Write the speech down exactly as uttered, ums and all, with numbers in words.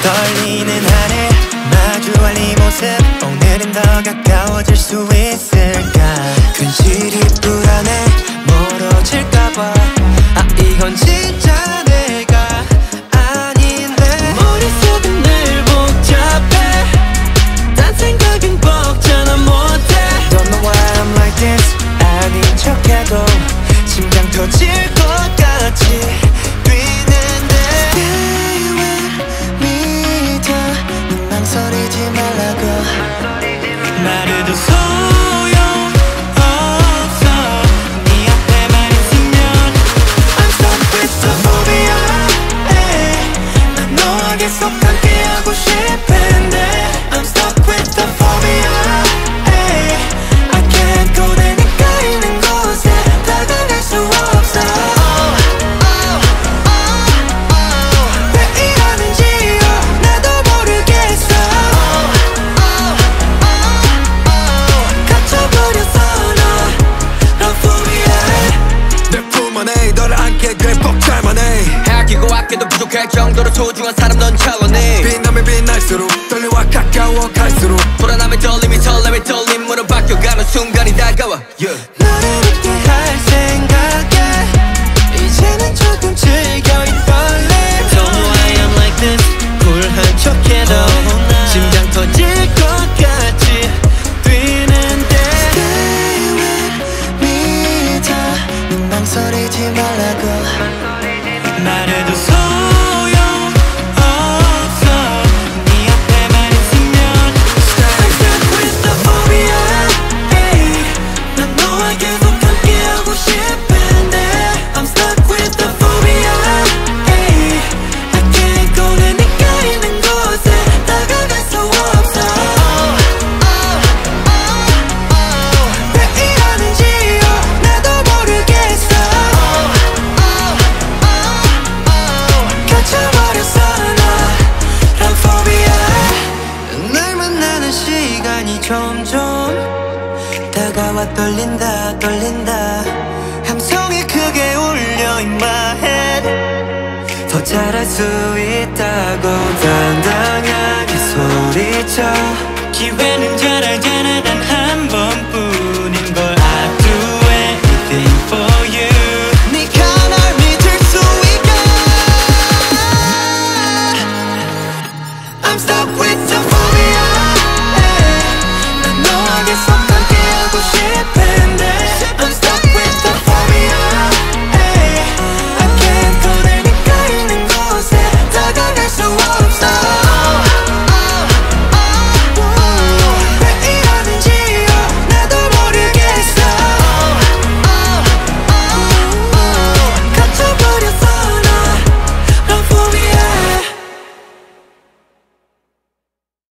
떨리는 하늘 마주할 이 모습 오늘은 더 가까워질 수 있을까 근실이 불안해 멀어질까봐 아 이건 진짜 내가 아닌데 머릿속은 늘 복잡해 딴 생각은 벅차나 못해 Don't know why I'm like this 아닌 척해도 심장 터질 것 같이 망설이지 말라고 말해도 소용없어 네 앞에만 있으면 I'm stuck with the phobia 난 너와 계속 함께하고 싶은데 I'm stuck with the phobia I can't go 내 네가 있는 곳에 다가갈 수 없어 아끼고 아껴도 부족할 정도로 소중한 사람 넌 찬란해 빛나면 빛날수록 떨려와 가까워 갈수록 불안함의 떨림이 설렘의 떨림으로 바뀌어가는 순간이 다가와 yeah. 너를 잊게 할 생각에 이제는 조금 즐겨 이 떨림 Don't know why I'm like this 쿨한 척해도 oh, 심장 터질 것 같이 뛰는데 Stay with me 더 망설이지 말라고 말해도 소용없어 네 앞에만 있으면 I'm stuck with the phobia 난 너와 계속 함께하고 싶은데 I'm stuck with the phobia I can't go 내 네가 있는 곳에 다가갈 수 없어 왜 이러는지요 나도 모르겠어 갇혀버렸어 너란 phobia 날 만나는 시간이 점점 다가와 떨린다 떨린다 함성이 크게 울려 in my head 더 잘할 수 있다